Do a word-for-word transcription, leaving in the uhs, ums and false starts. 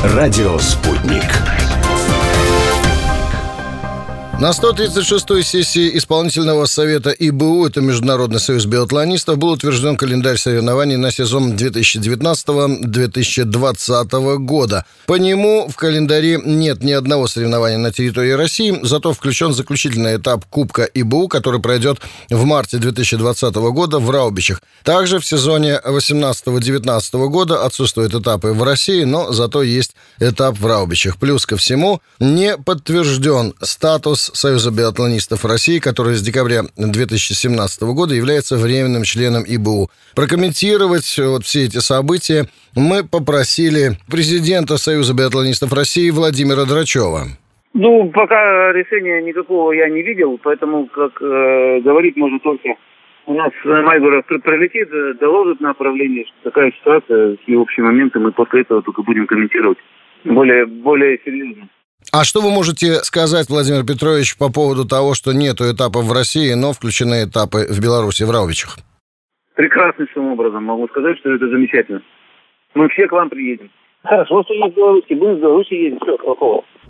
Радио «Спутник». На сто тридцать шестой сессии Исполнительного совета И Б У, это Международный союз биатлонистов, был утвержден календарь соревнований на сезон две тысячи девятнадцатого - две тысячи двадцатого года. По нему в календаре нет ни одного соревнования на территории России, зато включен заключительный этап Кубка И Б У, который пройдет в марте две тысячи двадцатого года в Раубичах. Также в сезоне восемнадцатого - девятнадцатого года отсутствуют этапы в России, но зато есть этап в Раубичах. Плюс ко всему не подтвержден статус Союза биатлонистов России, который с декабря две тысячи семнадцатого года является временным членом И Б У. Прокомментировать вот все эти события мы попросили президента Союза биатлонистов России Владимира Драчева. Ну, пока решения никакого я не видел, поэтому, как э, говорить можно только, у нас Майгоров пролетит, доложит направление, что такая ситуация, и общие моменты мы после этого только будем комментировать более, более серьезно. А что вы можете сказать, Владимир Петрович, по поводу того, что нету этапов в России, но включены этапы в Беларуси, в Раубичах? Прекраснейшим образом могу сказать, что это замечательно. Мы все к вам приедем. Хорошо, что есть в Беларуси, будем в Беларуси ездить, все, плохого.